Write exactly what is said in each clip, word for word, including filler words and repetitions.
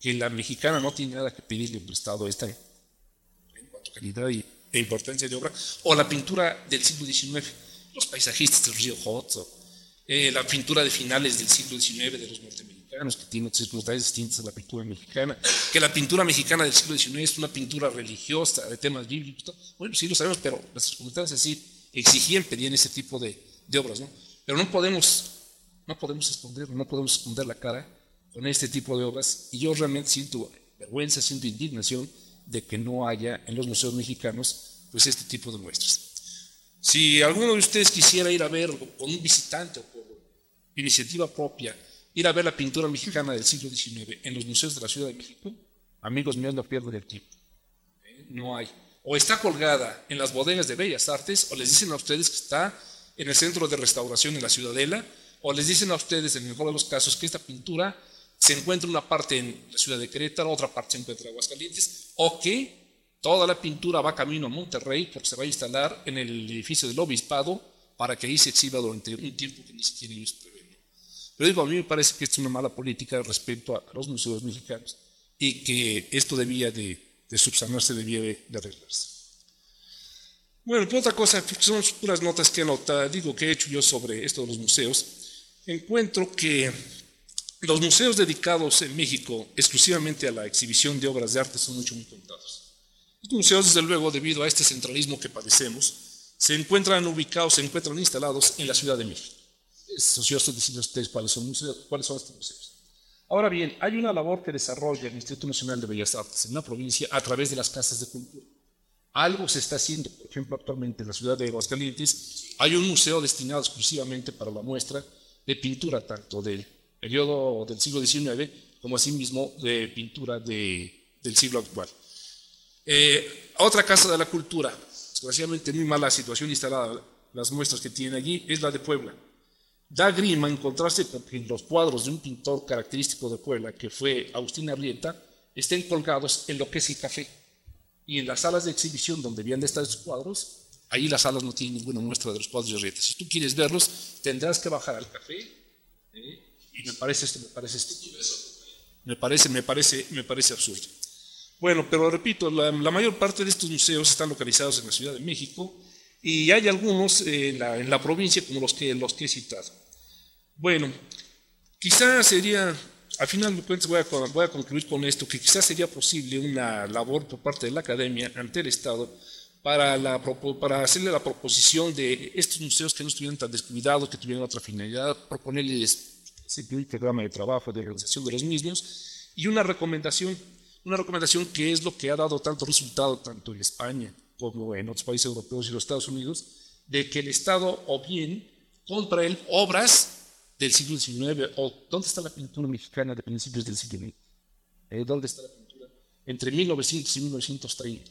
que la mexicana no tiene nada que pedirle prestado a esta en cuanto a calidad y, e importancia de obra, o la pintura del siglo diecinueve, los paisajistas del río Hudson, eh, la pintura de finales del siglo diecinueve de los norteamericanos, que tiene circunstancias distintas a la pintura mexicana, que la pintura mexicana del siglo diecinueve es una pintura religiosa, de temas bíblicos. Bueno, sí lo sabemos, pero las circunstancias sí exigían, pedían ese tipo de, de obras, ¿no? Pero no podemos, no podemos esconder, no podemos esconder la cara con este tipo de obras, y yo realmente siento vergüenza, siento indignación de que no haya en los museos mexicanos pues este tipo de muestras. Si alguno de ustedes quisiera ir a ver con un visitante o por iniciativa propia, ir a ver la pintura mexicana del siglo diecinueve en los museos de la Ciudad de México, amigos míos, no pierdan el tiempo. ¿Eh? No hay. O está colgada en las bodegas de Bellas Artes, o les dicen a ustedes que está en el Centro de Restauración en la Ciudadela, o les dicen a ustedes, en el mejor de los casos, que esta pintura se encuentra una parte en la ciudad de Querétaro, otra parte se encuentra en Aguascalientes, o que toda la pintura va camino a Monterrey porque se va a instalar en el edificio del Obispado para que ahí se exhiba durante un tiempo que ni siquiera ellos prevén. Pero digo, a mí me parece que es una mala política respecto a los museos mexicanos y que esto debía de, de subsanarse, debía de, de arreglarse. Bueno, pues otra cosa, son puras notas que he anotado, digo que he hecho yo sobre esto de los museos. Encuentro que los museos dedicados en México exclusivamente a la exhibición de obras de arte son mucho muy contados. Estos museos, desde luego, debido a este centralismo que padecemos, se encuentran ubicados, se encuentran instalados en la Ciudad de México. Es ocioso decirles a ustedes cuáles son, museos, cuáles son estos museos. Ahora bien, hay una labor que desarrolla el Instituto Nacional de Bellas Artes en la provincia a través de las casas de cultura. Algo se está haciendo, por ejemplo, actualmente en la ciudad de Aguascalientes hay un museo destinado exclusivamente para la muestra de pintura, tanto del periodo del siglo diecinueve como asimismo de pintura de, del siglo actual. Eh, otra casa de la cultura, desgraciadamente muy mala situación instalada, las muestras que tiene allí, es la de Puebla. Da grima encontrarse con que los cuadros de un pintor característico de Puebla, que fue Agustín Arrieta, estén colgados en lo que es el café. Y en las salas de exhibición donde debían de estar esos cuadros, ahí las salas no tienen ninguna muestra de los cuadros de Arrieta. Si tú quieres verlos, tendrás que bajar al café, ¿eh? Y me parece esto, me parece esto. Me parece, me parece, me parece absurdo. Bueno, pero repito, la, la mayor parte de estos museos están localizados en la Ciudad de México y hay algunos en la, en la provincia como los que, los que he citado. Bueno, quizás sería, al final de cuentas voy a, voy a concluir con esto, que quizás sería posible una labor por parte de la academia ante el Estado para, la, para hacerle la proposición de estos museos que no estuvieran tan descuidados, que tuvieran otra finalidad, proponerles un programa de trabajo, de realización de los mismos y una recomendación. Una recomendación que es lo que ha dado tanto resultado tanto en España como en otros países europeos y los Estados Unidos, de que el Estado o bien compra él obras del siglo diecinueve, o ¿dónde está la pintura mexicana de principios del siglo veinte? ¿Eh? ¿Dónde está la pintura? Entre mil novecientos y mil novecientos treinta.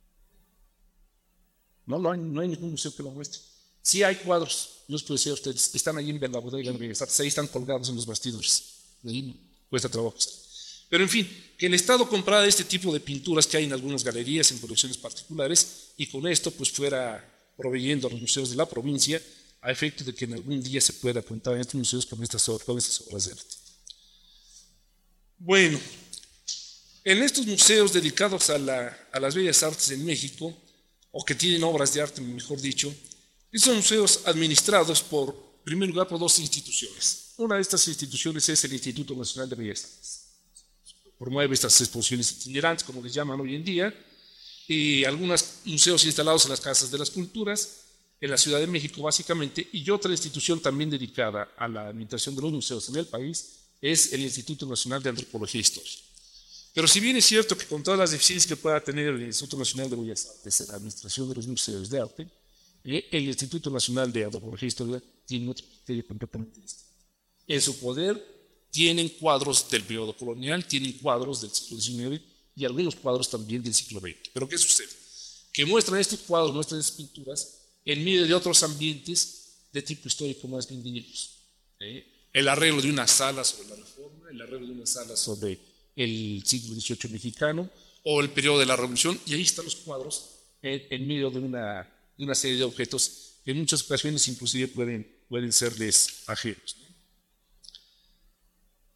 No, no, hay, no hay ningún museo que lo muestre. Sí hay cuadros, yo os puedo decir a ustedes, están allí en la bodega de Bellas Artes, ahí están colgados en los bastidores. De ahí cuesta trabajo. Pero en fin, que el Estado comprara este tipo de pinturas que hay en algunas galerías, en colecciones particulares, y con esto pues fuera proveyendo a los museos de la provincia a efecto de que en algún día se pueda contar en estos museos con estas, con estas obras de arte. Bueno, en estos museos dedicados a, la, a las bellas artes en México, o que tienen obras de arte, mejor dicho, son museos administrados por, en primer lugar, por dos instituciones. Una de estas instituciones es el Instituto Nacional de Bellas Artes. Promueve estas exposiciones itinerantes, como les llaman hoy en día, y algunos museos instalados en las casas de las culturas, en la Ciudad de México básicamente, y otra institución también dedicada a la administración de los museos en el país es el Instituto Nacional de Antropología e Historia. Pero si bien es cierto que con todas las deficiencias que pueda tener el Instituto Nacional de Bellas Artes en la administración de los museos de arte, el Instituto Nacional de Antropología e Historia tiene otro criterio completamente distinto. En su poder tienen cuadros del periodo colonial, tienen cuadros del siglo diecinueve y algunos cuadros también del siglo veinte. Pero ¿qué sucede? Que muestran estos cuadros, muestran estas pinturas en medio de otros ambientes de tipo histórico más bien dinámicos. ¿Eh? El arreglo de una sala sobre la Reforma, el arreglo de una sala sobre el siglo dieciocho mexicano o el periodo de la Revolución, y ahí están los cuadros en, en medio de una, de una serie de objetos que en muchas ocasiones inclusive pueden, pueden serles ajenos.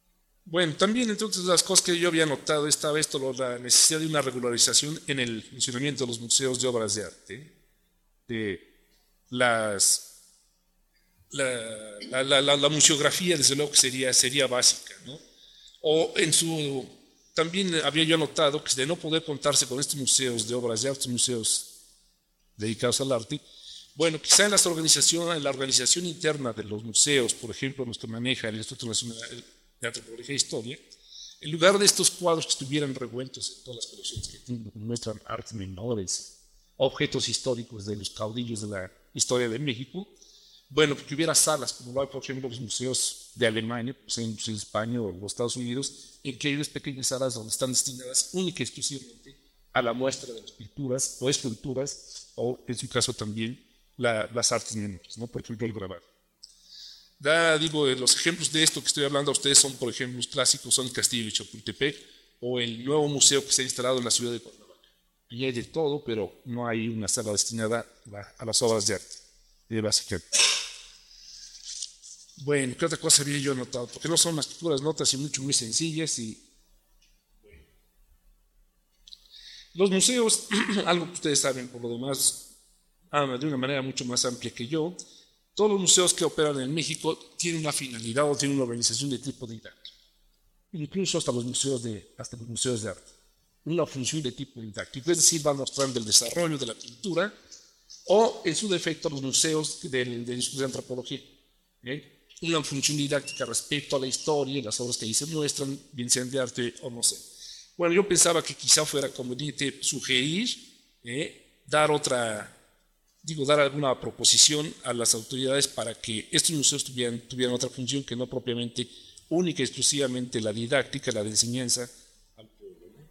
Bueno, también entonces las cosas que yo había notado estaba esto, lo- la necesidad de una regularización en el funcionamiento de los museos de obras de arte, de las, la, la, la, la- la museografía desde luego que sería, sería básica, ¿no? O en su, también había yo notado que de no poder contarse con estos museos de obras de arte, museos dedicados al arte, bueno, quizá en, las organizaciones, en la organización interna de los museos, por ejemplo, los que maneja el Instituto Nacional de Antropología e Historia, en lugar de estos cuadros que estuvieran revueltos en todas las colecciones que tienen, muestran artes menores, objetos históricos de los caudillos de la historia de México, bueno, que hubiera salas, como lo hay, por ejemplo, los museos de Alemania, pues en, en España o los Estados Unidos, en que hay unas pequeñas salas donde están destinadas única y exclusivamente a la muestra de las pinturas o esculturas, o en su caso también la, las artes menores, ¿no? Por ejemplo, el grabado. Da, digo, los ejemplos de esto que estoy hablando a ustedes son, por ejemplo, los clásicos, son el Castillo de Chapultepec o el nuevo museo que se ha instalado en la ciudad de Cuernavaca. Y hay de todo, pero no hay una sala destinada a, a las obras de arte, de básicamente. Bueno, ¿qué otra cosa había yo notado? Porque no son más que puras notas y mucho muy sencillas. Y los museos, algo que ustedes saben por lo demás, de una manera mucho más amplia que yo, todos los museos que operan en México tienen una finalidad o tienen una organización de tipo didáctico. Incluso hasta los museos de, hasta los museos de arte. Una función de tipo didáctico, es decir, van mostrando el desarrollo de la cultura o, en su defecto, los museos del, del Instituto de Antropología. ¿Okay? Una función didáctica respecto a la historia y las obras que ahí se muestran, bien sean de arte o no sé. Bueno, yo pensaba que quizá fuera conveniente sugerir, eh, dar otra, digo, dar alguna proposición a las autoridades para que estos museos tuvieran, tuvieran otra función que no propiamente única y exclusivamente la didáctica, la de enseñanza al pueblo, ¿no?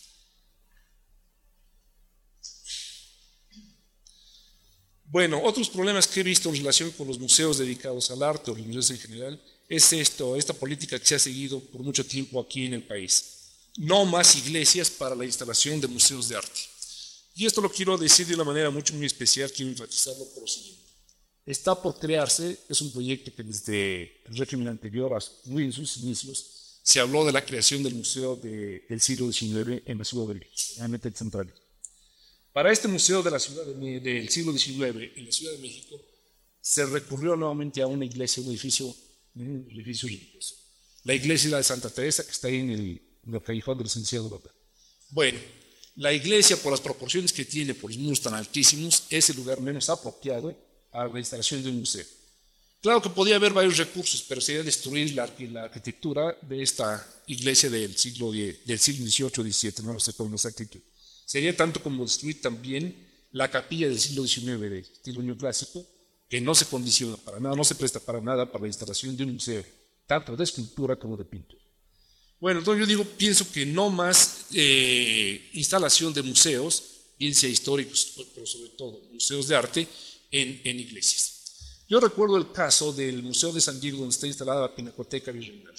Bueno, otros problemas que he visto en relación con los museos dedicados al arte o los museos en general es esto, esta política que se ha seguido por mucho tiempo aquí en el país. No más iglesias para la instalación de museos de arte. Y esto lo quiero decir de una manera mucho muy especial, quiero enfatizarlo por lo siguiente. Está por crearse, es un proyecto que desde el régimen anterior, muy en sus inicios, se habló de la creación del Museo de, del siglo diecinueve en la Ciudad de México, en Central. Para este museo de la ciudad de, del siglo diecinueve en la Ciudad de México, se recurrió nuevamente a una iglesia, un edificio, un edificio religioso. La iglesia de Santa Teresa, que está ahí en el, en el callejón del licenciado Europa. Bueno, la iglesia, por las proporciones que tiene, por los muros tan altísimos, es el lugar menos apropiado a la instalación de un museo. Claro que podía haber varios recursos, pero sería destruir la, la arquitectura de esta iglesia del siglo, del siglo dieciocho o diecisiete, no lo sé con exactitud. Sería tanto como destruir también la capilla del siglo diecinueve de estilo neoclásico, que no se condiciona para nada, no se presta para nada para la instalación de un museo, tanto de escultura como de pintura. Bueno, entonces yo digo, pienso que no más eh, instalación de museos, bien sea históricos, pero sobre todo museos de arte, en, en iglesias. Yo recuerdo el caso del Museo de San Diego, donde está instalada la Pinacoteca Virreinal.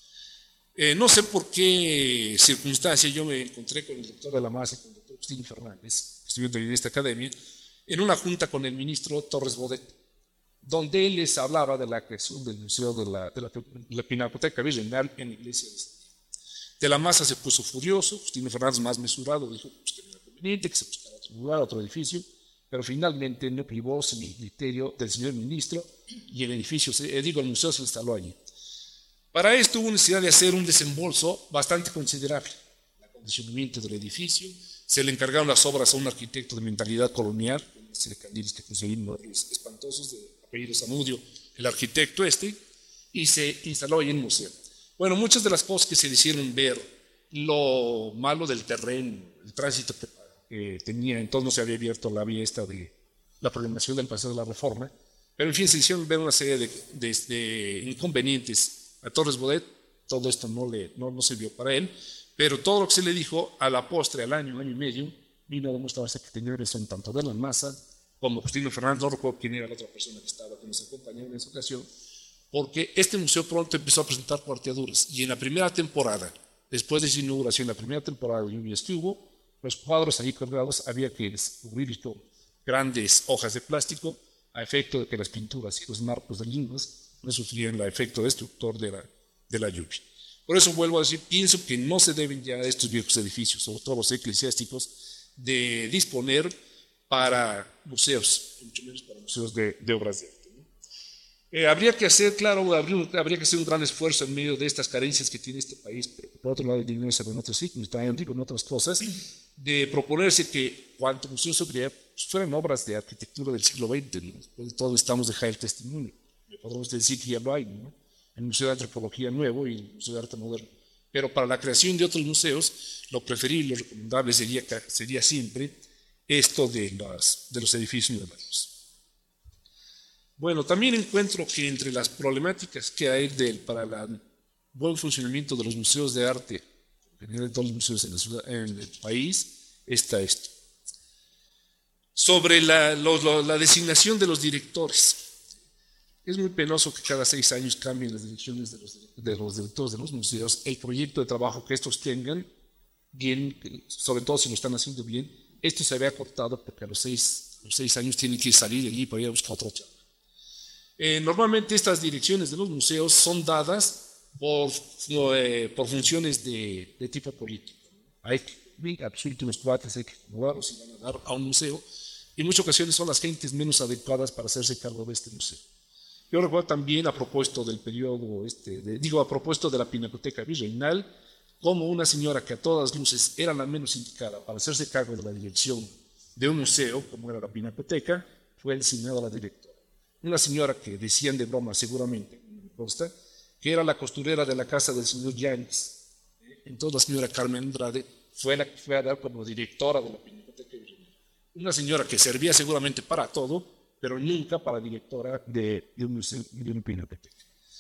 Eh, no sé por qué circunstancia yo me encontré con el doctor de la Maza, con el doctor Agustín Fernández, estudiante en esta academia, en una junta con el ministro Torres Bodet, donde él les hablaba de la creación del Museo de la, de la, de la Pinacoteca Virreinal en la iglesia de San Diego. De la Maza se puso furioso, Agustín Fernández más mesurado, dijo pues, que no era conveniente, que se buscara otro lugar, otro edificio, pero finalmente no privó en el criterio del señor ministro y el edificio, eh, digo, el museo se instaló allí. Para esto hubo necesidad de hacer un desembolso bastante considerable. El acondicionamiento del edificio, se le encargaron las obras a un arquitecto de mentalidad colonial, una serie de candiles que conseguimos espantosos, de apellido Zamudio, el arquitecto este, y se instaló allí en el museo. Bueno, muchas de las cosas que se le hicieron ver, lo malo del terreno, el tránsito que eh, tenía, entonces no se había abierto la vía esta de la programación del Paseo de la Reforma, pero en fin, se hicieron ver una serie de, de, de inconvenientes a Torres Bodet. Todo esto no, le, no, no sirvió para él, pero todo lo que se le dijo a la postre, al año, año y medio, vino a demostrarse que tenía razón tanto de la Maza como Justino Fernández, no recuerdo quién era la otra persona que estaba, que nos acompañó en esa ocasión, porque este museo pronto empezó a presentar cuarteaduras, y en la primera temporada, después de su inauguración, la primera temporada de lluvia estuvo, los cuadros ahí colgados había que descubrir grandes hojas de plástico a efecto de que las pinturas y los marcos de líneas no sufrían el efecto destructor de la, de la lluvia. Por eso vuelvo a decir, pienso que no se deben ya estos viejos edificios, sobre todo los eclesiásticos, de disponer para museos, mucho menos para museos de, de obras de arte, ¿no? Eh, habría que hacer, claro, habría, habría que hacer un gran esfuerzo en medio de estas carencias que tiene este país, por otro lado, en otros signos, también digo en otras cosas, de proponerse que cuanto museo se hubiera, pues fueran obras de arquitectura del siglo veinte, ¿no? Después de todo estamos dejando el testimonio. Podemos decir que ya lo hay, ¿no? El Museo de Antropología Nuevo y el Museo de Arte Moderno. Pero para la creación de otros museos, lo preferible, lo recomendable sería, sería siempre esto de, las, de los edificios modernos. Bueno, también encuentro que entre las problemáticas que hay del, para el buen funcionamiento de los museos de arte, en general de todos los museos en, la ciudad, en el país, está esto. Sobre la, lo, lo, la designación de los directores. Es muy penoso que cada seis años cambien las direcciones de los, de los directores de los museos. El proyecto de trabajo que estos tengan, bien, sobre todo si lo están haciendo bien, esto se había cortado porque a los seis, los seis años tienen que salir de allí para ir a buscar otro trabajo. Eh, normalmente estas direcciones de los museos son dadas por, eh, por funciones de, de tipo político. Hay que absolutamente unos cuates, hay que moverlos y van a dar a un museo. Y en muchas ocasiones son las gentes menos adecuadas para hacerse cargo de este museo. Yo recuerdo también a propósito del periodo, este, de, digo a propósito de la Pinacoteca Virreinal, como una señora que a todas luces era la menos indicada para hacerse cargo de la dirección de un museo, como era la Pinacoteca, fue designada la directora. Una señora que decían de broma seguramente, me consta, que era la costurera de la casa del señor Yáñez. Entonces la señora Carmen Andrade fue la que fue a dar como directora de la Pinacoteca Virreinal. Una señora que servía seguramente para todo, pero nunca para directora de, de un museo de una pinacoteca.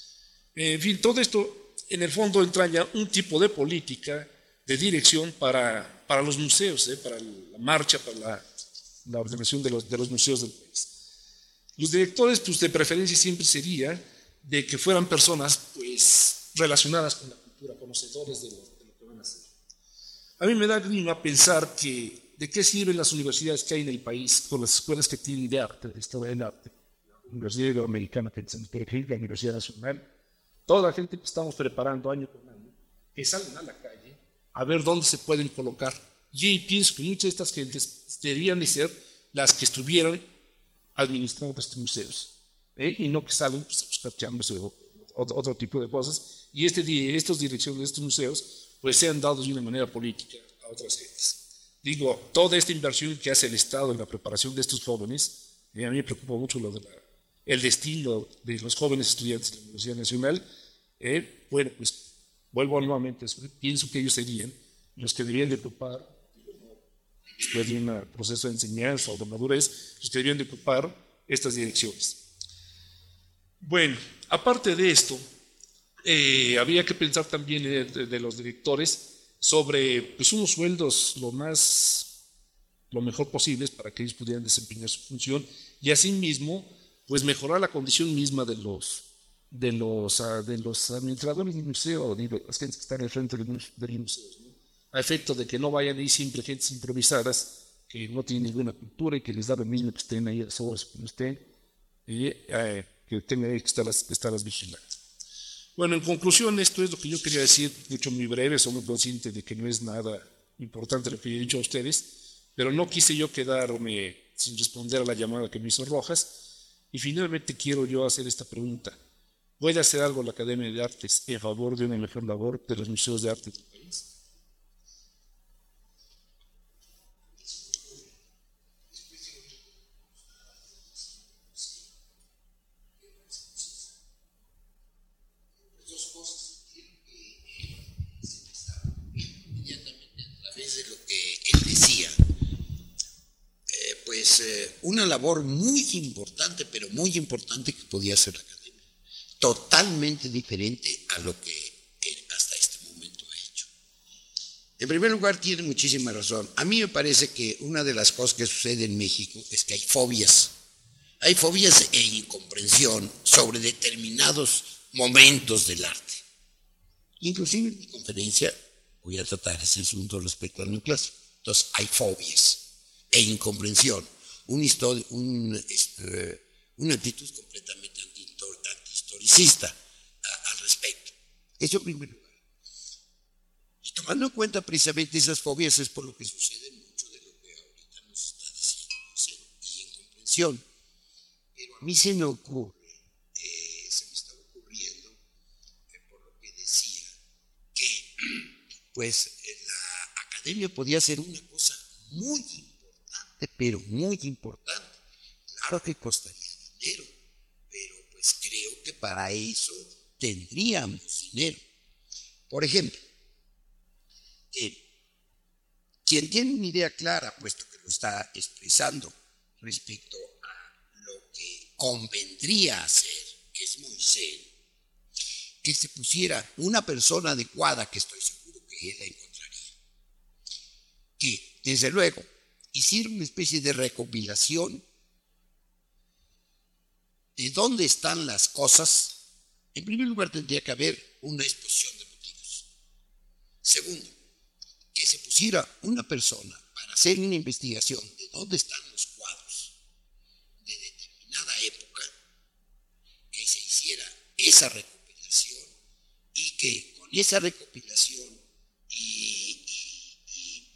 En fin, todo esto en el fondo entraña un tipo de política de dirección para, para los museos, ¿eh? Para la marcha, para la, la ordenación de los, de los museos del país. Los directores, pues de preferencia siempre sería de que fueran personas pues relacionadas con la cultura, conocedores de lo, de lo que van a hacer. A mí me da grima pensar que ¿de qué sirven las universidades que hay en el país con las escuelas que tienen de arte, de historia del arte? La Universidad Iberoamericana, la Universidad Nacional, toda la gente que estamos preparando año con año, que salen a la calle a ver dónde se pueden colocar. Y pienso que muchas de estas gentes deberían de ser las que estuvieran administrando estos museos, ¿eh? Y no que salen pues, a buscar chambres o otro, otro tipo de cosas. Y este, estos direcciones de estos museos pues sean dados de una manera política a otras gentes. Digo, toda esta inversión que hace el Estado en la preparación de estos jóvenes, y a mí me preocupa mucho lo de la, el destino de los jóvenes estudiantes de la Universidad Nacional, eh, bueno, pues vuelvo nuevamente, pienso que ellos serían los que deberían de ocupar, después de un proceso de enseñanza o de madurez, los que deberían de ocupar estas direcciones. Bueno, aparte de esto, eh, habría que pensar también de, de, de los directores sobre pues, unos sueldos lo más, lo mejor posibles para que ellos pudieran desempeñar su función y asimismo, pues mejorar la condición misma de los, de los, uh, de los administradores del museo, de las gentes que están al frente de los museos, ¿no? A efecto de que no vayan ahí siempre gentes improvisadas que no tienen ninguna cultura y que les da lo mismo que estén ahí a las horas como estén y eh, que tengan que estarlas, estarlas vigilando. Bueno, en conclusión, esto es lo que yo quería decir, mucho muy breve, soy muy consciente de que no es nada importante lo que he dicho a ustedes, pero no quise yo quedarme sin responder a la llamada que me hizo Rojas, y finalmente quiero yo hacer esta pregunta. ¿Puede hacer algo la Academia de Artes en favor de una mejor labor de los museos de arte del país? Eh, una labor muy importante, pero muy importante que podía hacer la Academia, totalmente diferente a lo que hasta este momento ha hecho. En primer lugar, tiene muchísima razón. A mí me parece que una de las cosas que sucede en México es que hay fobias. Hay fobias e incomprensión sobre determinados momentos del arte. Inclusive en mi conferencia voy a tratar ese asunto respecto al neoclásico. Entonces, hay fobias e incomprensión. Un histori- un, este, una actitud completamente antihistoricista a, al respecto. Eso en primer lugar. Y tomando en cuenta precisamente esas fobias es por lo que sucede mucho de lo que ahorita nos está diciendo José, y incomprensión. Pero a mí se me ocurre, eh, se me está ocurriendo, eh, por lo que decía, que pues eh, la academia podía ser una cosa muy importante, pero muy importante. Claro que costaría dinero, pero pues creo que para eso tendríamos dinero. Por ejemplo, eh, quien tiene una idea clara, puesto que lo está expresando respecto a lo que convendría hacer, que es muy serio, que se pusiera una persona adecuada, que estoy seguro que él la encontraría, que desde luego hiciera una especie de recopilación de dónde están las cosas. En primer lugar tendría que haber una exposición de motivos. Segundo, que se pusiera una persona para hacer una investigación de dónde están los cuadros de determinada época, que se hiciera esa recopilación y que con esa recopilación y, y, y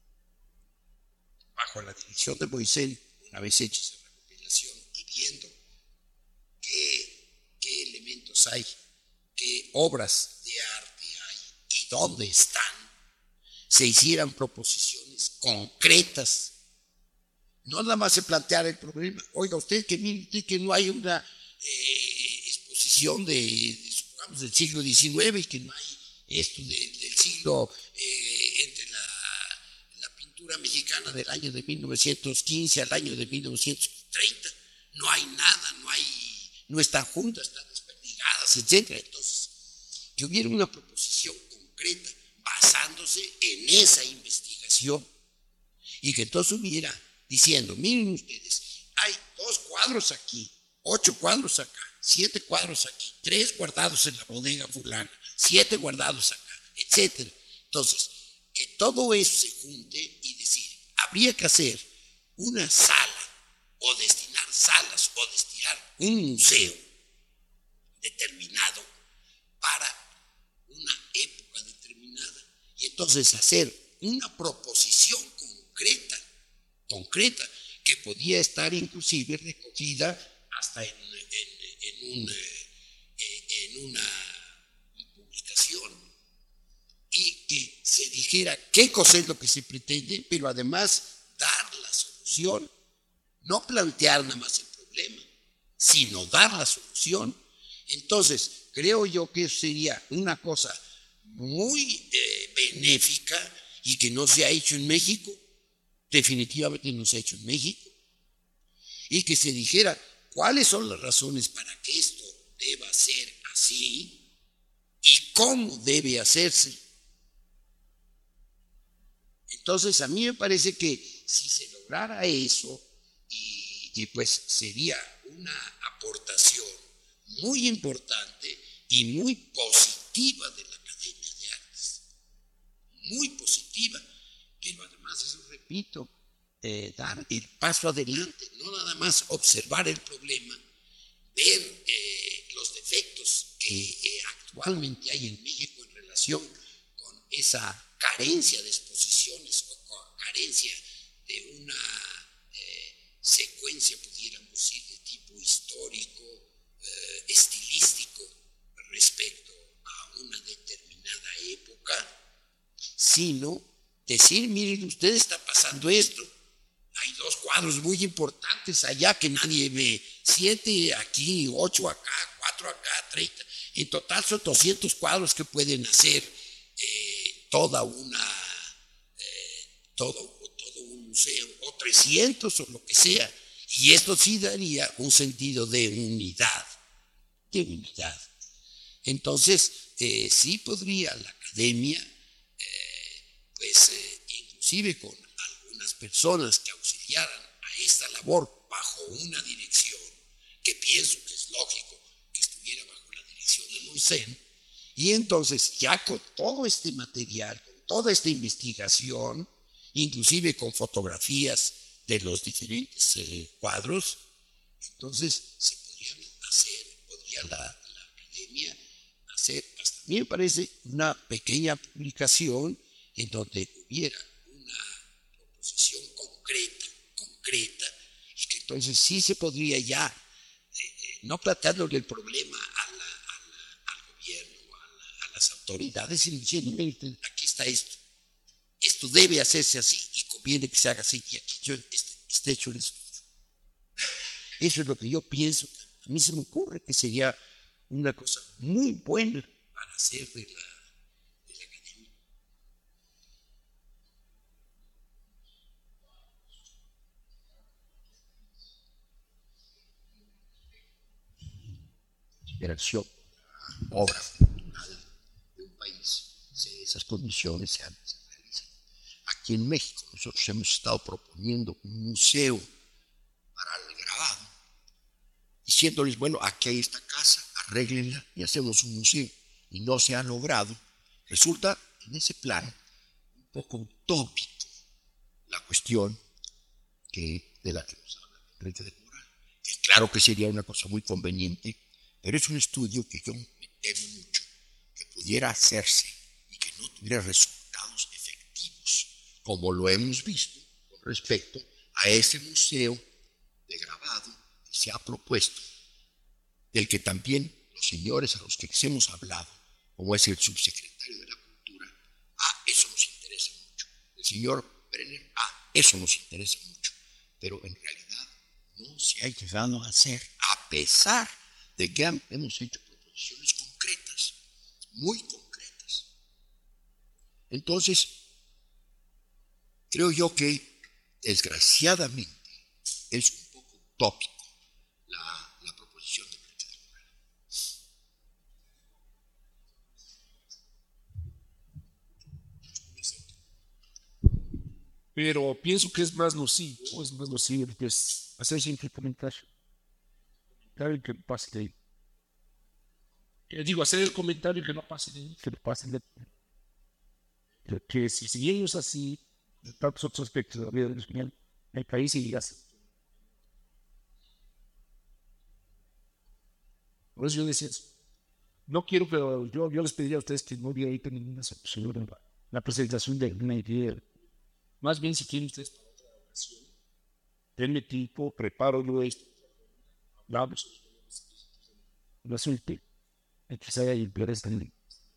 bajo la dirección de Moisés, una vez hecha esa recopilación y viendo qué, qué elementos hay, qué obras de arte hay y dónde están, se hicieran proposiciones concretas. No nada más se planteara el problema. Oiga, usted que mire usted que no hay una eh, exposición de, de supongamos, del siglo diecinueve y que no hay esto de, del siglo eh, entre la, la pintura mexicana del año de mil novecientos quince al año de mil novecientos treinta. No hay nada, no hay, no están juntas, están desperdigadas, etcétera. Entonces, que hubiera una proposición concreta basándose en esa investigación y que entonces hubiera diciendo, miren ustedes, hay dos cuadros aquí, ocho cuadros acá, siete cuadros aquí, tres guardados en la bodega fulana, siete guardados acá, etcétera. Entonces, que todo eso se junte y decir, habría que hacer una sala o destinar salas o destinar un museo determinado para una época determinada y entonces hacer una proposición concreta, concreta, que podía estar inclusive recogida hasta en, en, en, un, en una publicación y que se dijera qué cosa es lo que se pretende, pero además dar la solución, no plantear nada más el problema, sino dar la solución. Entonces, creo yo que sería una cosa muy eh, benéfica y que no se ha hecho en México, definitivamente no se ha hecho en México, y que se dijera cuáles son las razones para que esto deba ser así y cómo debe hacerse. Entonces, a mí me parece que si se lograra eso, y, y pues sería una aportación muy importante y muy positiva de la Academia de Artes, muy positiva, pero además, eso repito, eh, dar el paso adelante, no nada más observar el problema, ver eh, los defectos que eh, actualmente hay en México en relación con esa carencia de exposiciones o con carencia de una eh, secuencia, pudiéramos decir, de tipo histórico, eh, estilístico, respecto a una determinada época, sino decir, miren, usted está pasando esto, hay dos cuadros muy importantes allá que nadie ve, siete aquí, ocho acá, cuatro acá, treinta, en total son doscientos cuadros que pueden hacer eh, toda una, eh, todo, todo un museo, o trescientos o lo que sea, y esto sí daría un sentido de unidad, de unidad. Entonces, eh, sí podría la academia, eh, pues, eh, inclusive con algunas personas que auxiliaran a esta labor bajo una dirección, que pienso que es lógico que estuviera bajo la dirección de Moisés, y entonces ya con todo este material, con toda esta investigación, inclusive con fotografías de los diferentes eh, cuadros, entonces se podrían hacer, podría la, la academia hacer hasta a mí me parece una pequeña publicación en donde hubiera una proposición concreta, concreta, y que entonces sí se podría ya, eh, no planteándole el problema a la, a la, al gobierno, a, la, a las autoridades, sino diciendo, miren, aquí está esto, esto debe hacerse así y conviene que se haga así, y aquí yo esté, esté hecho en esto. Eso es lo que yo pienso. A mí se me ocurre que sería una cosa muy buena para hacer de la, de la academia. Interacción, obra cultural de un país, si esas condiciones se realizan. Aquí en México nosotros hemos estado proponiendo un museo para el grabado, diciéndoles, bueno, aquí hay esta casa, arréglenla y hacemos un museo. Y no se ha logrado. Resulta, en ese plan, un poco utópico la cuestión que, de la que nos habla Enrique de Moral. Que claro que sería una cosa muy conveniente, pero es un estudio que yo me temo mucho que pudiera hacerse y que no tuviera resultados efectivos, como lo hemos visto con respecto a ese museo de grabado que se ha propuesto, del que también los señores a los que hemos hablado, como es el subsecretario de la Cultura, ah, eso nos interesa mucho. El señor Brenner, ah, eso nos interesa mucho. Pero en realidad no se ha llegado a hacer, a pesar de que han, hemos hecho proposiciones concretas, muy concretas. Entonces, creo yo que, desgraciadamente, es un poco utópico la, la proposición de Enrique de Moral. Pero pienso que es más nocivo, es más nocivo, pues, hacer siempre comentario. Comentario que no pase de ahí. Eh, digo, hacer el comentario que no pase de ahí, que no pase de ahí. Que si, si ellos así, de tantos otros aspectos de la vida de los niños, el país iría así. Por eso yo decía eso. No quiero, pero yo, yo les pediría a ustedes que no hubiera ninguna solución en la, la presentación de una idea. Más bien, si quieren ustedes para otra ocasión, denme tiempo, preparo yo esto, hablamos, no suelte, hay que se haya limpiar esta ley.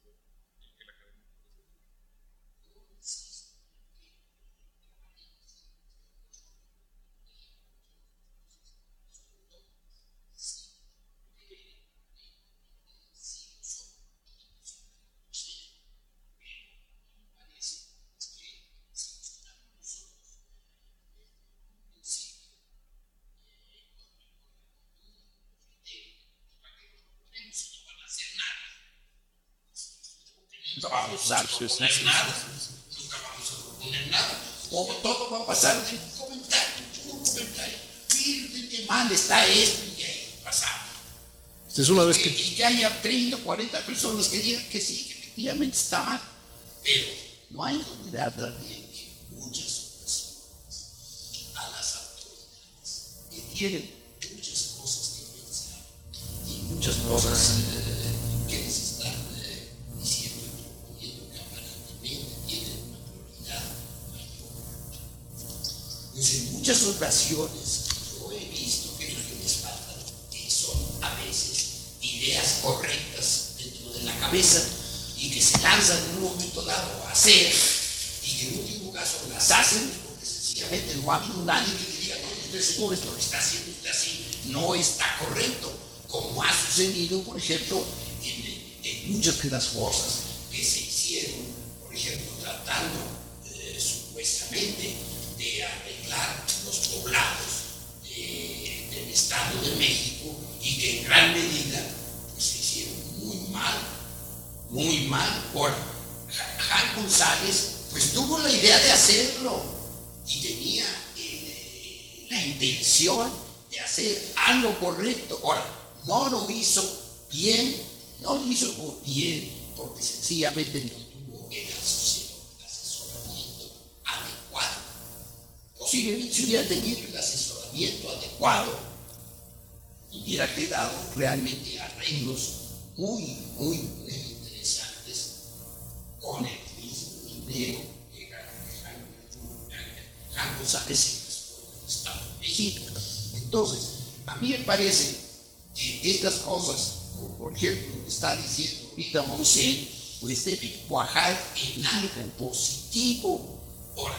No vamos a proponer nada, nunca vamos a proponer nada, o todo va a pasar en un comentario, un comentario. Miren qué mal está esto y que pasar. Es una vez que... Y que haya treinta o cuarenta personas que digan que sí, que efectivamente está mal, pero no hay novedad también que muchas personas a las autoridades que tienen muchas cosas que pensar y muchas cosas eh, que les están eh, diciendo y proponiendo que aparentemente tienen una prioridad mayor. Pues en muchas ocasiones yo he visto que lo que les falta que son a veces ideas correctas dentro de la cabeza y que se lanzan en un momento dado a hacer y que en último caso las hacen porque sencillamente no ha habido nadie que diga, no, usted seguro esto lo está haciendo usted así, no está correcto, como ha sucedido, por ejemplo, en, en muchas de las cosas que se hicieron, por ejemplo, tratando eh, supuestamente de arreglar los poblados eh, del Estado de México y que en gran medida pues, se hicieron muy mal, muy mal. Por Jan González pues tuvo la idea de hacerlo y tenía eh, la intención de hacer algo correcto. Ahora, no lo hizo bien, no lo hizo bien porque sencillamente no tuvo el asesoramiento adecuado. Posiblemente si hubiera tenido el asesoramiento adecuado, hubiera quedado realmente arreglos muy, muy, muy interesantes. Diego González en el Estado de México. Entonces, a mí me parece que estas cosas, por ejemplo, está diciendo Rita Monsen, pues debe cuajar en algo positivo. Ahora,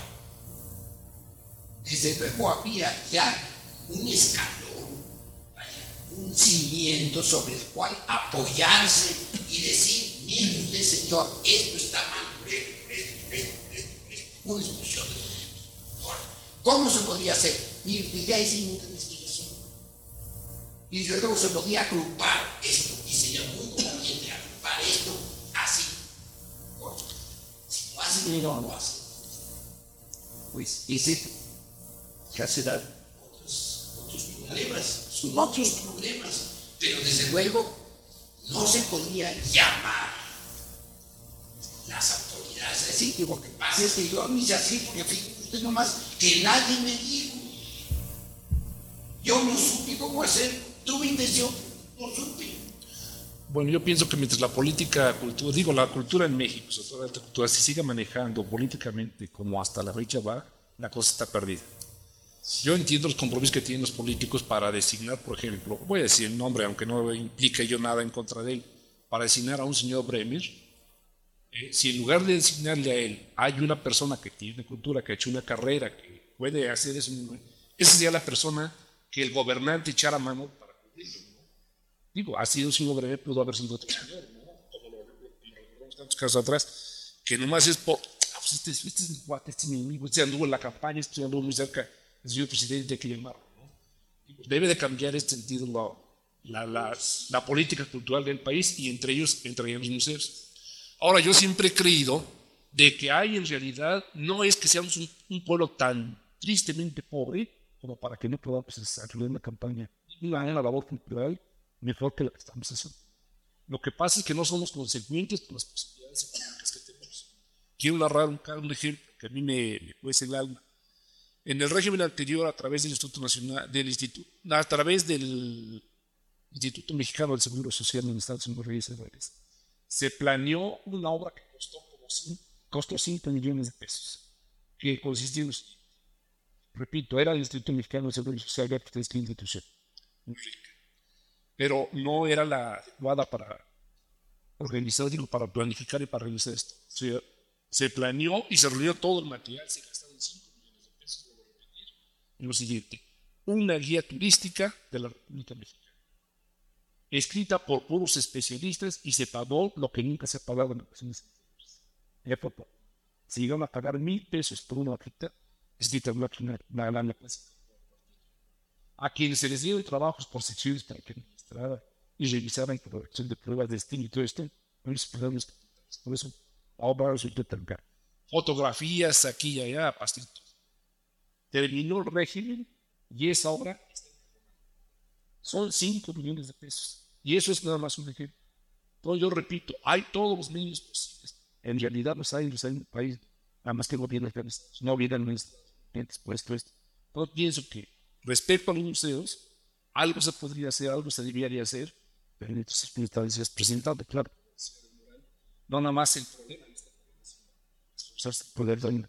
desde luego había ya un escalón, un cimiento sobre el cual apoyarse y decir, mire usted, señor, esto está mal, esto, esto, esto, esto, esto, una discusión. Ahora, ¿cómo se podría hacer? Mire usted, ya hicimos una investigación. Y luego se podía agrupar esto, y sería muy conveniente agrupar esto así. Bueno, si no hace, no lo hace. Pues ese ya se dan otros, otros problemas, son otros problemas, pero desde luego no se podía llamar las autoridades a decir que lo que pasa es que yo no hice así, porque fíjate usted nomás que nadie me dijo, yo no supe cómo hacer, tuve intención, no supe. Bueno, yo pienso que mientras la política, cultura, digo, la cultura en México, sobre todo la alta cultura, se siga manejando políticamente como hasta la fecha va, la cosa está perdida. Yo entiendo los compromisos que tienen los políticos para designar, por ejemplo, voy a decir el nombre, aunque no implique yo nada en contra de él, para designar a un señor Bremer, eh, si en lugar de designarle a él hay una persona que tiene cultura, que ha hecho una carrera, que puede hacer eso, esa sería la persona que el gobernante echara mano para cumplirlo, ¿no? Digo, ha sido un señor Bremer, pudo haber sido otro señor, ¿no? Como lo recordamos tantos casos atrás, que nomás es por, ah, pues este, este es mi cuate, este es mi amigo, este anduvo en la campaña, este anduvo muy cerca. El señor presidente hay que llamarlo, ¿no? Debe de cambiar este sentido la, la, la, la política cultural del país y entre ellos, entre ellos los museos. Ahora, yo siempre he creído de que hay en realidad, no es que seamos un, un pueblo tan tristemente pobre como para que no podamos desarrollar una campaña, una labor cultural mejor que la que estamos haciendo. Lo que pasa es que no somos consecuentes con las posibilidades económicas que tenemos. Quiero narrar un, un ejemplo que a mí me, me cuece el alma. En el régimen anterior, a través del Instituto Nacional, del Instituto, a través del Instituto Mexicano del Seguro Social en Estados Unidos, se planeó una obra que costó como cinco, costó cinco millones de pesos, que consistía en, repito, era el Instituto Mexicano del Seguro Social, que es la institución muy rica, pero no era la adecuada para organizar, digo, para planificar y para realizar esto. Se, se planeó y se reunió todo el material, se gastaron cinco lo siguiente, una guía turística de la República Mexicana, escrita por puros especialistas y se pagó lo que nunca se ha pagado en ocasiones anteriores. Se llegaron a pagar mil pesos por una hojita escrita en una gran clase. A quienes se les dieron trabajos por secciones para que administraran y revisaran la corrección de pruebas de estilo y todo esto, no les pagaron los capitales. Por eso, ahora resulta tan caro. Fotografías aquí y allá, pastitos. Terminó el régimen y esa obra son cinco millones de pesos. Y eso es nada más un ejemplo. Entonces yo repito, hay todos los medios posibles. En realidad los hay, los hay en el país, nada más que no vienen no vienen nuestros puestos esto. Entonces pienso que respecto a los museos, algo se podría hacer, algo se debería hacer, pero entonces circunstancias presentando, claro. No nada más el problema, esforzarse por poder dar.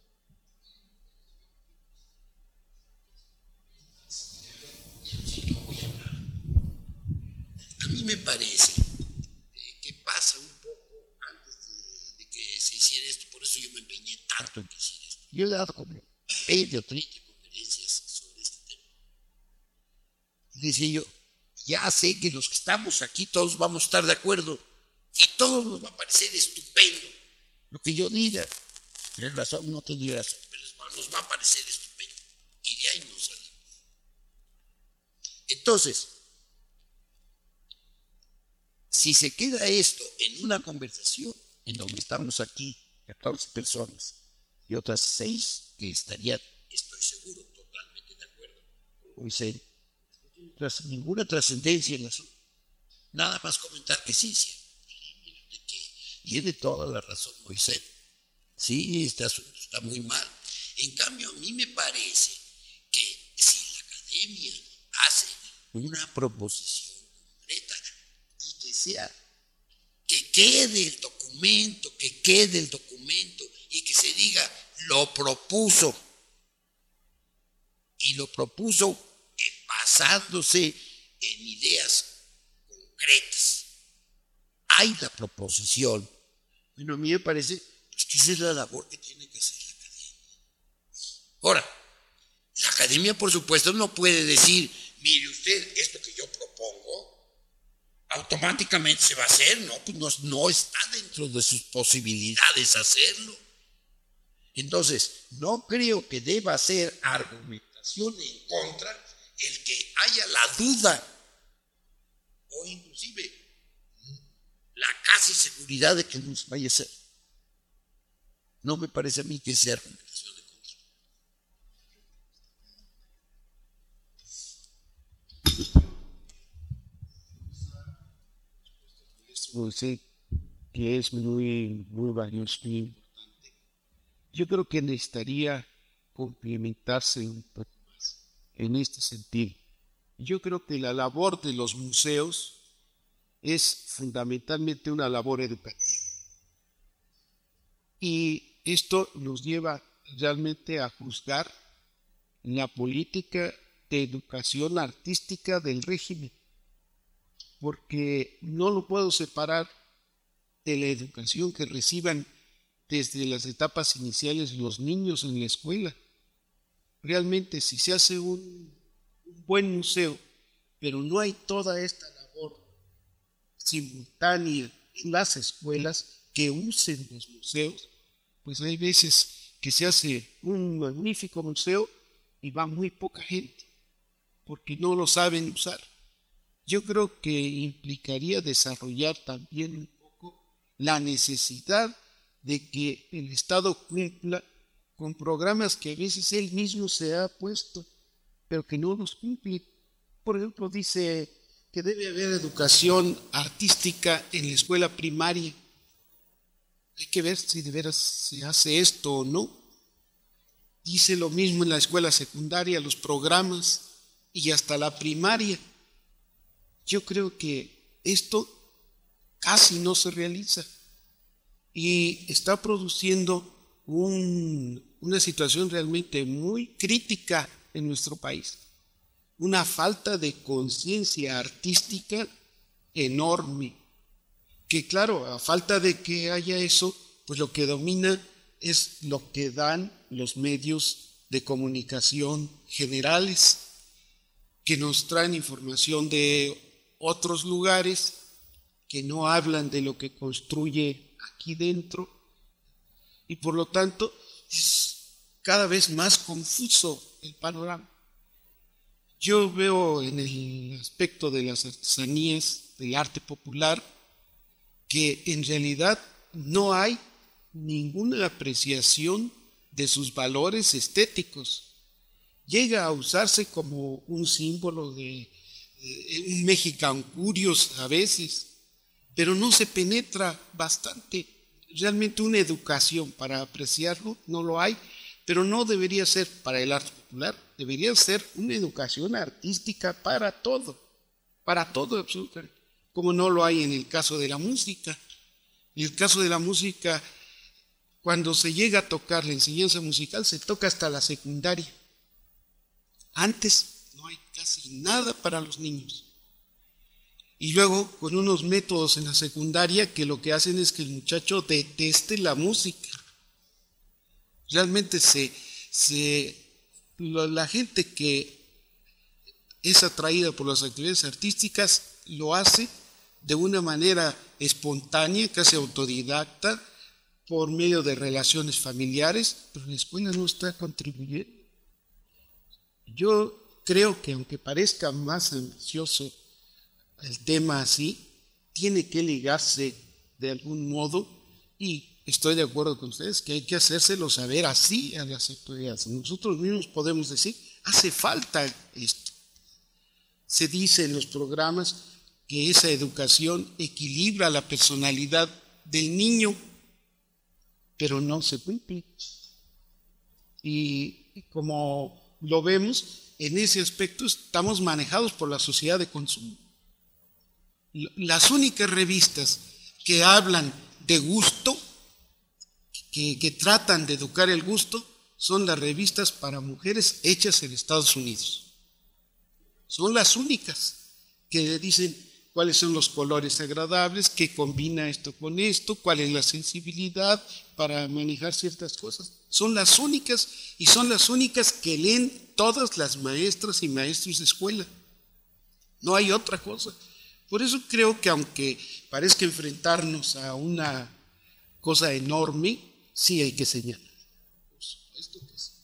A mí me parece eh, que pasa un poco antes de, de que se hiciera esto, por eso yo me empeñé tanto en que hiciera esto. Yo he dado como veinte o treinta conferencias sobre este tema. Decía yo, ya sé que los que estamos aquí todos vamos a estar de acuerdo y todos nos va a parecer estupendo lo que yo diga. Tienes razón, no tendría razón, pero nos va a parecer estupendo. Y de ahí nos salimos. Entonces, si se queda esto en una conversación en donde estamos aquí catorce personas y otras seis que estarían, estoy seguro, totalmente de acuerdo, muy serio, tras ninguna trascendencia en el asunto, nada más comentar que sí, sí, que tiene toda la razón Moisés, sí, este asunto está muy mal. En cambio, a mí me parece que si la academia hace una proposición concreta y que sea, que quede el documento, que quede el documento y que se diga, lo propuso. Y lo propuso basándose en ideas concretas. Hay la proposición. Bueno, a mí me parece pues, que esa es la labor que tiene que hacer la academia. Ahora, la academia, por supuesto, no puede decir, mire usted, esto que yo propongo, automáticamente se va a hacer, no, pues no, no está dentro de sus posibilidades hacerlo. Entonces, no creo que deba ser argumentación en contra el que haya la duda o inclusive la casi seguridad de que no vaya a ser. No me parece a mí que sea argumentación en contra. Sí, que es muy, muy valioso, muy importante. Yo creo que necesitaría complementarse un poco más en este sentido. Yo creo que la labor de los museos es fundamentalmente una labor educativa. Y esto nos lleva realmente a juzgar la política de educación artística del régimen, porque no lo puedo separar de la educación que reciban desde las etapas iniciales los niños en la escuela. Realmente, si se hace un, un buen museo, pero no hay toda esta labor simultánea en las escuelas que usen los museos, pues hay veces que se hace un magnífico museo y va muy poca gente, porque no lo saben usar. Yo creo que implicaría desarrollar también un poco la necesidad de que el Estado cumpla con programas que a veces él mismo se ha puesto, pero que no los cumple. Por ejemplo, dice que debe haber educación artística en la escuela primaria. Hay que ver si de veras se hace esto o no. Dice lo mismo en la escuela secundaria, los programas y hasta la primaria. Yo creo que esto casi no se realiza y está produciendo un, una situación realmente muy crítica en nuestro país. Una falta de conciencia artística enorme, que claro, a falta de que haya eso, pues lo que domina es lo que dan los medios de comunicación generales, que nos traen información de otros lugares, que no hablan de lo que construye aquí dentro, y por lo tanto es cada vez más confuso el panorama. Yo veo en el aspecto de las artesanías, del arte popular, que en realidad no hay ninguna apreciación de sus valores estéticos. Llega a usarse como un símbolo de eh, un Mexican Curious a veces, pero no se penetra bastante. Realmente una educación para apreciarlo no lo hay, pero no debería ser para el arte popular, debería ser una educación artística para todo, para todo absolutamente, como no lo hay en el caso de la música. En el caso de la música, cuando se llega a tocar la enseñanza musical, se toca hasta la secundaria. Antes no hay casi nada para los niños. Y luego con unos métodos en la secundaria que lo que hacen es que el muchacho deteste la música. Realmente se, se, la gente que es atraída por las actividades artísticas lo hace de una manera espontánea, casi autodidacta, por medio de relaciones familiares, pero la escuela no está contribuyendo. Yo creo que aunque parezca más ambicioso el tema así, tiene que ligarse de algún modo, y estoy de acuerdo con ustedes que hay que hacérselo saber así a las autoridades. Nosotros mismos podemos decir, hace falta esto. Se dice en los programas que esa educación equilibra la personalidad del niño, pero no se cumple. Y como lo vemos, en ese aspecto estamos manejados por la sociedad de consumo. Las únicas revistas que hablan de gusto, que, que tratan de educar el gusto son las revistas para mujeres hechas en Estados Unidos. Son las únicas que dicen cuáles son los colores agradables, qué combina esto con esto, cuál es la sensibilidad para manejar ciertas cosas. Son las únicas y son las únicas que leen todas las maestras y maestros de escuela. No hay otra cosa. Por eso creo que aunque parezca enfrentarnos a una cosa enorme, sí hay que señalar. Por supuesto que sí.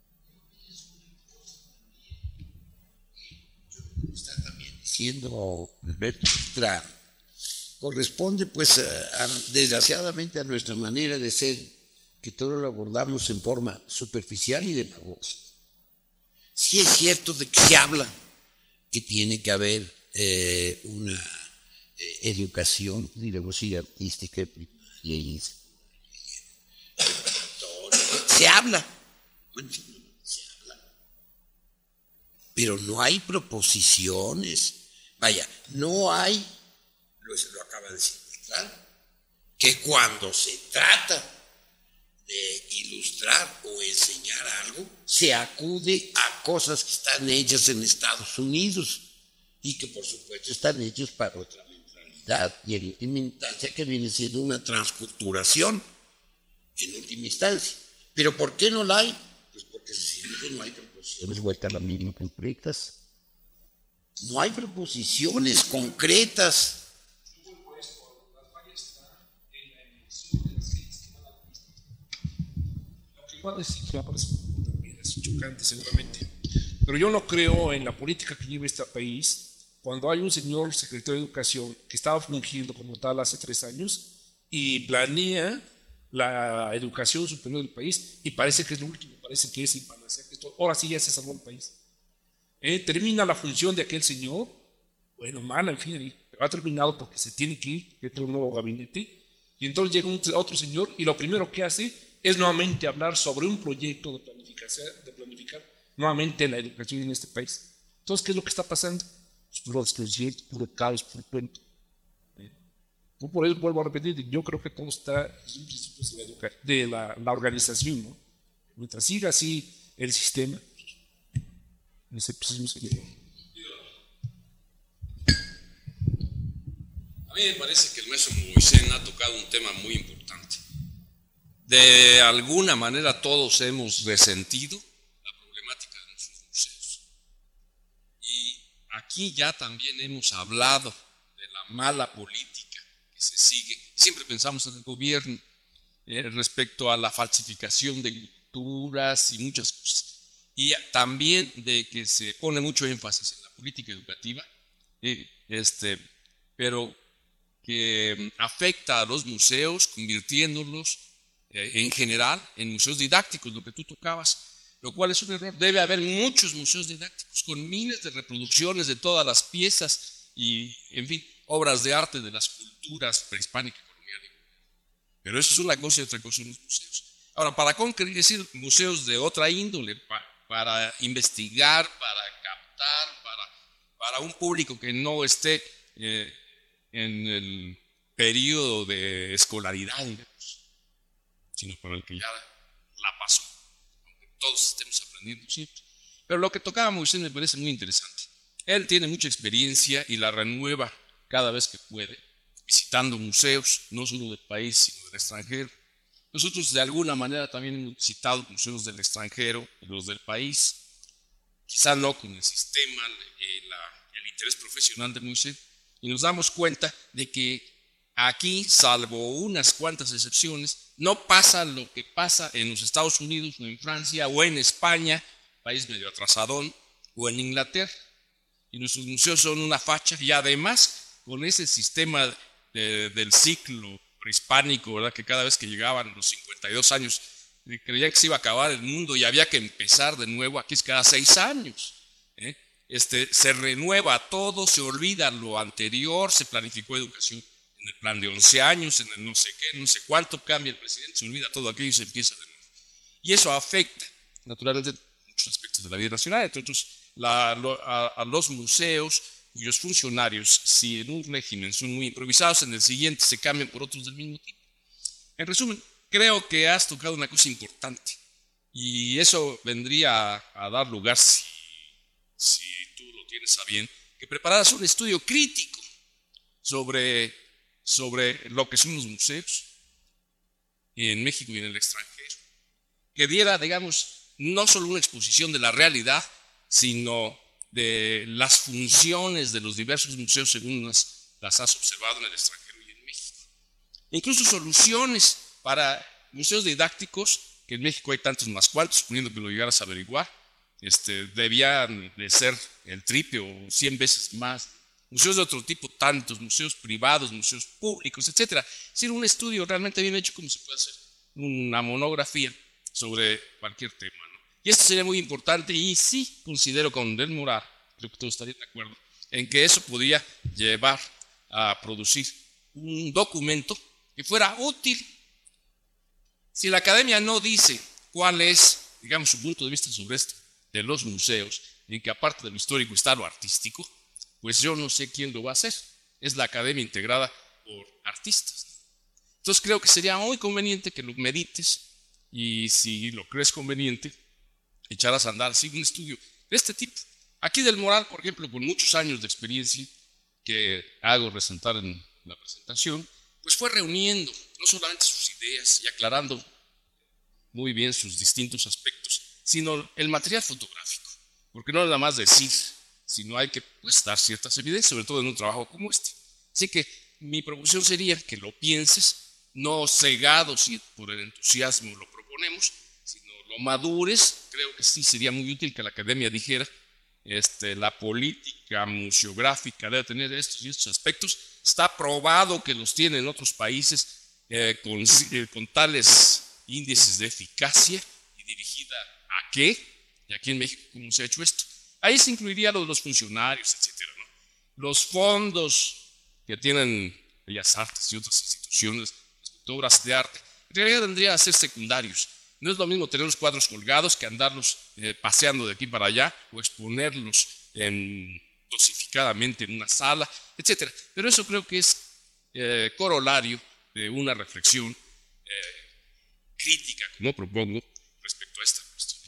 Está también diciendo Alberto Estrada, corresponde pues a, a, desgraciadamente a nuestra manera de ser, que todo lo abordamos en forma superficial y demagógica. Sí es cierto de que se habla que tiene que haber eh, una eh, educación, digamos así, artística primaria y se habla, bueno, se habla, pero no hay proposiciones. Vaya, no hay, lo, lo acaba de decir, ¿claro? Que cuando se trata de ilustrar o enseñar algo, se acude a cosas que están hechas en Estados Unidos y que por supuesto están hechas para otra mentalidad y en última instancia que viene siendo una transculturación en última instancia. ¿Pero por qué no la hay? Pues porque siempre no hay proposiciones vueltas a las mismas concretas. No hay proposiciones concretas. Igual es, también es chocante seguramente, pero yo no creo en la política que lleva este país cuando hay un señor secretario de Educación que estaba fungiendo como tal hace tres años y planea la educación superior del país y parece que es lo último, parece que es impanacea, que esto, ahora sí ya se salvó el país. Eh, termina la función de aquel señor, bueno, mala, en fin, ha terminado porque se tiene que ir, que entra un nuevo gabinete, y entonces llega un, otro señor y lo primero que hace es nuevamente hablar sobre un proyecto de planificación, de planificar nuevamente la educación en este país. Entonces, ¿qué es lo que está pasando? Pues puro descrédito, puro caos, puro cuento. ¿Eh? Por eso vuelvo a repetir, yo creo que todo está en principios de, la, de la, la organización, ¿no? Mientras siga así el sistema, ese proceso se lleva. A mí me parece que el maestro Moisés ha tocado un tema muy importante. De alguna manera todos hemos resentido la problemática de nuestros museos. Y aquí ya también hemos hablado de la mala política que se sigue. Siempre pensamos en el gobierno eh, respecto a la falsificación de culturas y muchas cosas. Y también de que se pone mucho énfasis en la política educativa, eh, este, pero que afecta a los museos convirtiéndolos en general, en museos didácticos, lo que tú tocabas, lo cual es un error. Debe haber muchos museos didácticos con miles de reproducciones de todas las piezas y, en fin, obras de arte de las culturas prehispánica, colonial. Pero eso es una cosa y otra cosa en los museos. Ahora, para concretar, decir museos de otra índole, para, para investigar, para captar, para, para un público que no esté eh, en el periodo de escolaridad, digamos, sino para el que ya la pasó, aunque todos estemos aprendiendo siempre. Pero lo que tocaba Moisés me parece muy interesante. Él tiene mucha experiencia y la renueva cada vez que puede, visitando museos, no solo del país, sino del extranjero. Nosotros de alguna manera también hemos visitado museos del extranjero y los del país, quizá no con el sistema, el, la, el interés profesional de Moisés, y nos damos cuenta de que aquí, salvo unas cuantas excepciones, no pasa lo que pasa en los Estados Unidos o en Francia o en España, país medio atrasadón, o en Inglaterra. Y nuestros museos son una facha y además con ese sistema de, del ciclo prehispánico, ¿verdad? Que cada vez que llegaban los cincuenta y dos años creía que se iba a acabar el mundo y había que empezar de nuevo. Aquí es cada seis años. ¿eh? Este, se renueva todo, se olvida lo anterior, se planificó educación en el plan de once años, en el no sé qué, no sé cuánto, cambia el presidente, se olvida todo aquello y se empieza de nuevo. Y eso afecta, naturalmente, muchos aspectos de la vida nacional, entre otros, la, a, a los museos, cuyos funcionarios, si en un régimen son muy improvisados, en el siguiente se cambian por otros del mismo tipo. En resumen, creo que has tocado una cosa importante y eso vendría a, a dar lugar, si, si tú lo tienes a bien, que prepararas un estudio crítico sobre, sobre lo que son los museos en México y en el extranjero, que diera, digamos, no solo una exposición de la realidad, sino de las funciones de los diversos museos según las, las has observado en el extranjero y en México. E incluso soluciones para museos didácticos, que en México hay tantos más cuantos, suponiendo que lo llegaras a averiguar, este, debían de ser el triple o cien veces más. Museos de otro tipo, tantos, museos privados, museos públicos, etcétera. Es decir, un estudio realmente bien hecho, como se puede hacer una monografía sobre cualquier tema, ¿no? Y esto sería muy importante y sí considero con Del Moral, creo que todos estarían de acuerdo, en que eso podría llevar a producir un documento que fuera útil. Si la academia no dice cuál es, digamos, su punto de vista sobre esto de los museos, en que aparte de lo histórico está lo artístico, pues yo no sé quién lo va a hacer. Es la academia integrada por artistas. Entonces creo que sería muy conveniente que lo medites y si lo crees conveniente, echaras a andar así un estudio de este tipo. Aquí Del Moral, por ejemplo, con muchos años de experiencia que hago resaltar en la presentación, pues fue reuniendo no solamente sus ideas y aclarando muy bien sus distintos aspectos, sino el material fotográfico, porque no es nada más decir, sino hay que pues, dar ciertas evidencias, sobre todo en un trabajo como este. Así que mi proposición sería que lo pienses, no cegado si por el entusiasmo lo proponemos, sino lo madures. Creo que sí sería muy útil que la academia dijera, este, la política museográfica debe tener estos y estos aspectos. Está probado que los tiene en otros países eh, con, eh, con tales índices de eficacia y dirigida a qué, y aquí en México cómo se ha hecho esto. Ahí se incluiría lo de los funcionarios, etcétera, ¿no? Los fondos que tienen Bellas Artes y otras instituciones respecto a obras de arte, en realidad tendrían que ser secundarios. No es lo mismo tener los cuadros colgados que andarlos eh, paseando de aquí para allá o exponerlos en, dosificadamente en una sala, etcétera. Pero eso creo que es eh, corolario de una reflexión eh, crítica, como propongo, respecto a esta cuestión.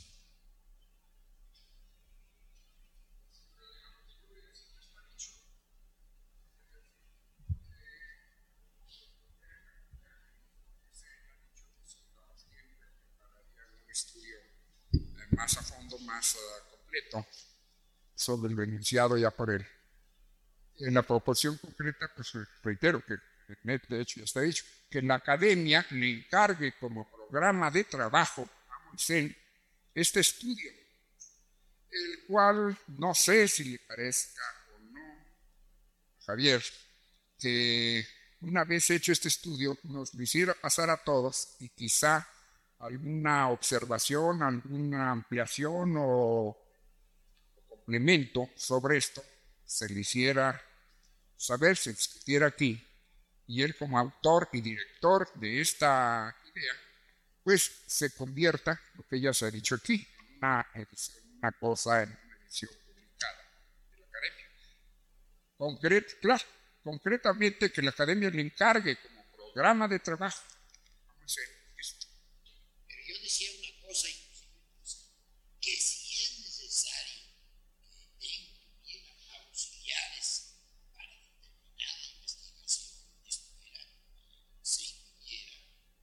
Más a fondo, más uh, completo sobre lo enunciado ya por él. En la proposición concreta, pues reitero que de hecho ya está dicho, que la academia le encargue como programa de trabajo a Moisés este estudio, el cual no sé si le parezca o no, Javier, que una vez hecho este estudio nos lo hiciera pasar a todos y quizá alguna observación, alguna ampliación o complemento sobre esto se le hiciera saber, se discutiera aquí, y él como autor y director de esta idea, pues se convierta, lo que ya se ha dicho aquí, en una, edición, una cosa en una edición publicada de la academia. Concret, claro, concretamente que la academia le encargue como programa de trabajo. Vamos a hacer esto. Pero yo decía una cosa, que si es necesario que tuviera auxiliares para determinada investigación, estuviera, se incluyera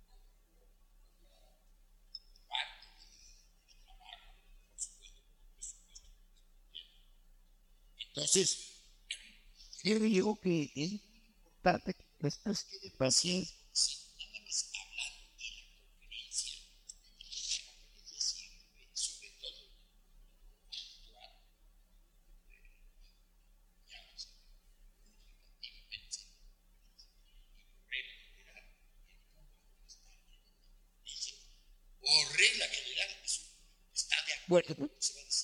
como parte del trabajo, por supuesto, por supuesto. Entonces, creo yo que es importante que no estás de paciencia, sino nada más hablar y la conferencia, la conferencia sirve sobre todo actuar, ya lo sabemos, últimamente, y por regla general, el público está en la conferencia, o regla general, está de acuerdo con lo que se va a decir.